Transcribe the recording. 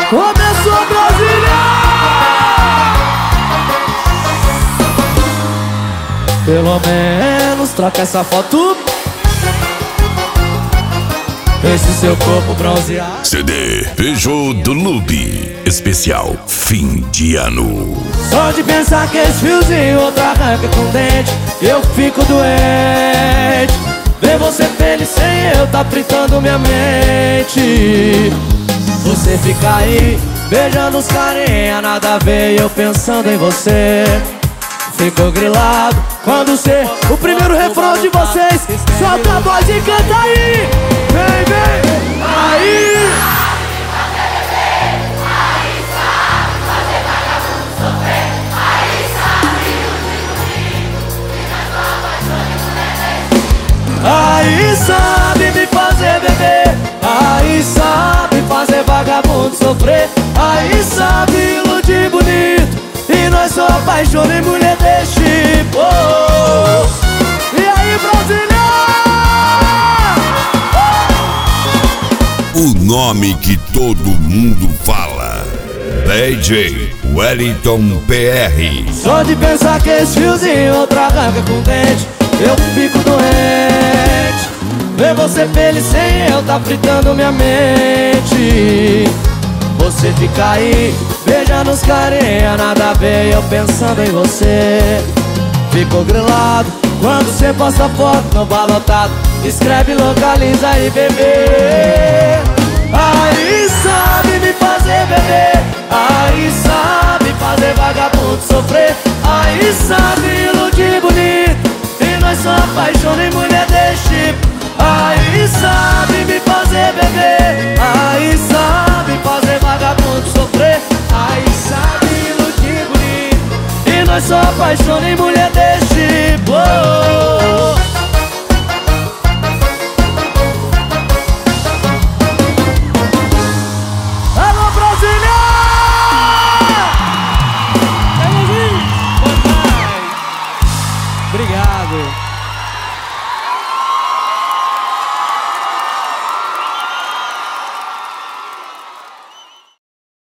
Começou Brasília! Pelo menos troca essa foto. Esse seu corpo bronzeado. CD Peugeot do Lube, especial fim de ano. Só de pensar que esse fiozinho outra arranca com dente, eu fico doente. Ver você feliz sem eu tá fritando minha mente. Você fica aí beijando os carinha, nada a ver, e eu pensando em você. Ficou grilado quando você, o primeiro refrão de vocês, solta a voz e canta aí. Vem, vem, aí. Aí sabe me fazer beber, aí sabe fazer vagabundo sofrer, aí sabe iludir bonito, e nós só apaixona em mulher desse tipo. E aí, Brasília? O nome que todo mundo fala: DJ Wellington PR. Só de pensar que esse fiozinho outra arranca com dente, eu fico doente. Ver você feliz sem eu tá fritando minha mente. Você fica aí beijando os carinha, nada a ver, eu pensando em você. Ficou grilado quando você posta foto no bar lotado, escreve, localiza e bebê. Aí sabe me fazer beber, aí sabe fazer vagabundo sofrer, aí sabe iludir bonito, e nós só apaixona em mulher desse tipo. Aí sabe me fazer beber, aí sabe fazer vagabundo sofrer, aí sabe iludir bonito, e nós só apaixona em mulher desse tipo.